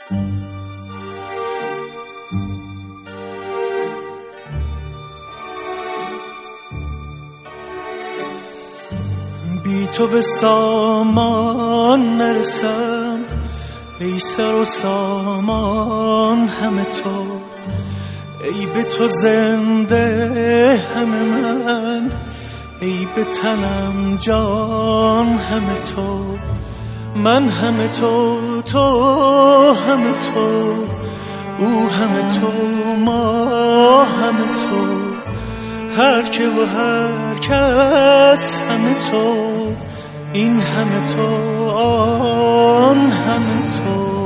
بی تو به سامان نرسم، ای سر و سامان همه تو، ای به تو زنده همه من، ای به تنم جان همه تو، من همه تو، تو همه تو، او همه تو، ما همه تو، هر که و هر کس همه تو، این همه تو، آن همه تو.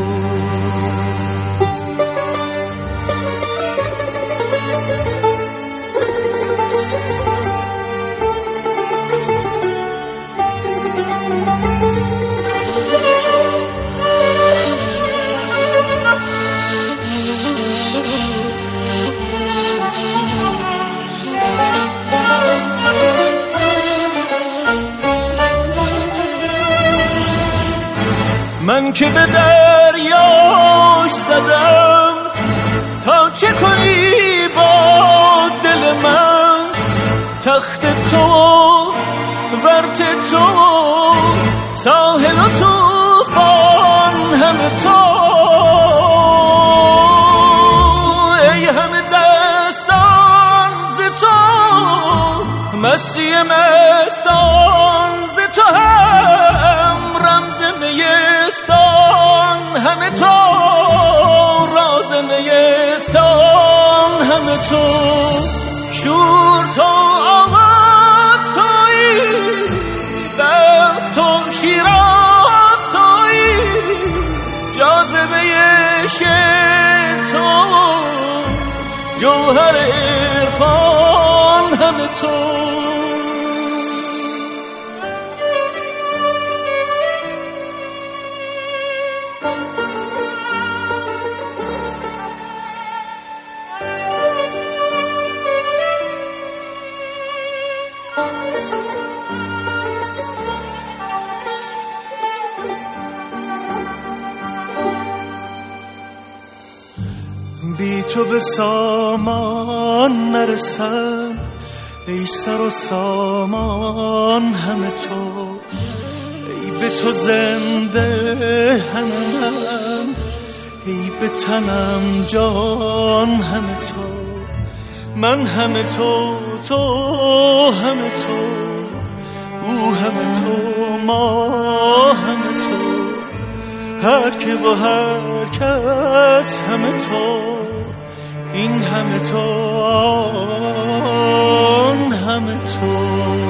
من که به دریاش زدم، تا چه کنی با دل من؟ تخت تو ورت تو، ساحل و طوفان همه تو، ای همه دستان ز تو، مستی مستان ز تو، هم رمز نیستان همه تو، راز نیستان همه تو، شور تو آواز تویی، بخت تو شیراز تویی، جاذبه شعر تو، جوهر عرفان همه تو. بی تو به سامان نرسم، ای سر و سامان همه تو، ای به تو زنده همه من، ای به تنم جان همه تو، من همه تو، تو همه تو، او همه تو، ما همه تو، هر که با هر کس همه تو، این همه تو، آن همه تو.